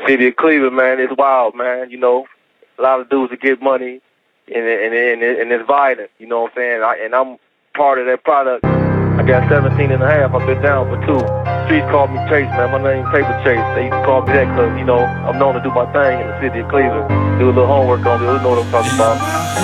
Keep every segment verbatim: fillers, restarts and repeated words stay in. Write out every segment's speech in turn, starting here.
city of Cleveland, man, it's wild, man. You know, a lot of dudes that get money, and and and, and it's violent. You know what I'm saying? I, and I'm part of that product. I got seventeen and a half. I've been down for two. Streets call me Chase, man. My name's Paper Chase. They used to call me that because, you know, I'm known to do my thing in the city of Cleveland. Do a little homework on it. You know what I'm talking about.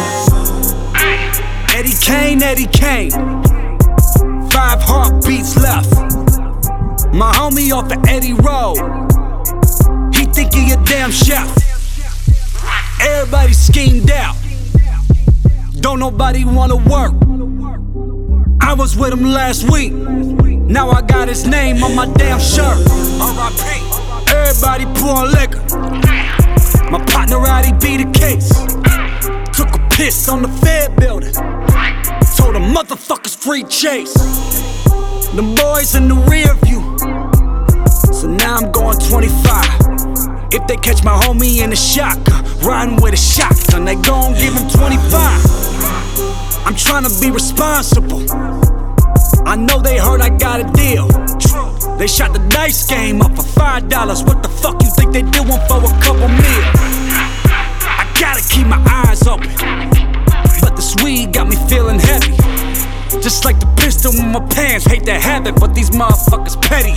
Eddie Kane, Eddie Kane. Five heartbeats left. My homie off the Eddie Road. He think he a damn chef. Everybody schemed out. Don't nobody wanna work. I was with him last week. Now I got his name on my damn shirt. R I P Everybody pouring liquor. My partner out, he beat a case. Took a piss on the Fed building. Told the motherfuckers free chase. The boys in the rear view. So now I'm going twenty-five. If they catch my homie in a shotgun, riding with a shotgun, they gon' give him twenty-five. I'm tryna be responsible. I know they heard I got a deal. They shot the dice game up for five dollars. What the fuck you think they doing for a couple mil? I gotta keep my eyes open, but this weed got me feeling heavy. Just like the pistol in my pants. Hate to have it, but these motherfuckers petty.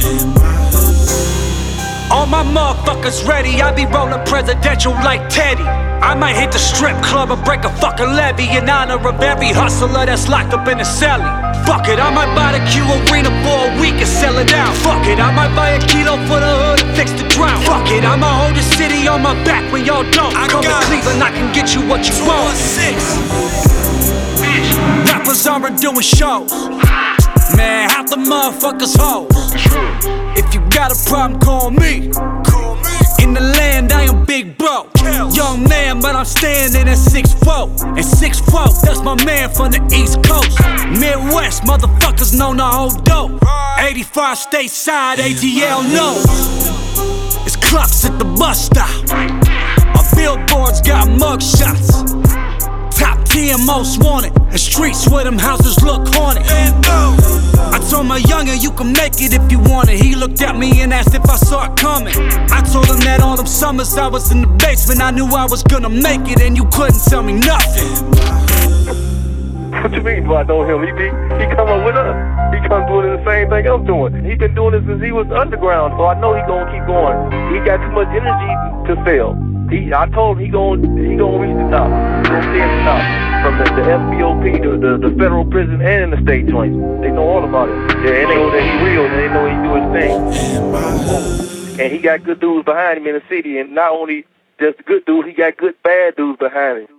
All my motherfuckers ready. I be rolling presidential like Teddy. I might hit the strip club and break a fucking levy in honor of every hustler that's locked up in a celly. Fuck it, I might buy the Q Arena for a week and sell it out. Fuck it, I might buy a kilo for the hood and fix the drought. Fuck it, I'ma hold the city on my back when y'all don't. I Come to Cleveland, I can get you what you want. Rappers aren't doing shows. Man, half the motherfuckers hoes. If you got a problem, call me. In the land, I am big bro. Young man, but I'm standing at six foot. And six foot, that's my man from the East Coast. Midwest, motherfuckers know the whole dope. eighty-five stateside, A T L knows. It's clocks at the bus stop. Our billboards got mug shots. Top ten most wanted. And streets where them houses look haunted. I told my youngin', you can make it if you want it. He looked at me and asked if I saw it coming. I told him that all them summers I was in the basement, I knew I was gonna make it, and you couldn't tell me nothing. What you mean, do I know him? He, he, he come up with us. He come doing the same thing I'm doing. He been doing this since he was underground, so I know he gonna keep going. He got too much energy to fail. He, I told him he gonna, he gonna reach the top. He gonna stay at the top. From the, the S B O P, the, the, the federal prison, and in the state joints. They know all about it. Yeah, and they know that he real, and they know he do his thing. And he got good dudes behind him in the city, and not only just good dudes, he got good bad dudes behind him.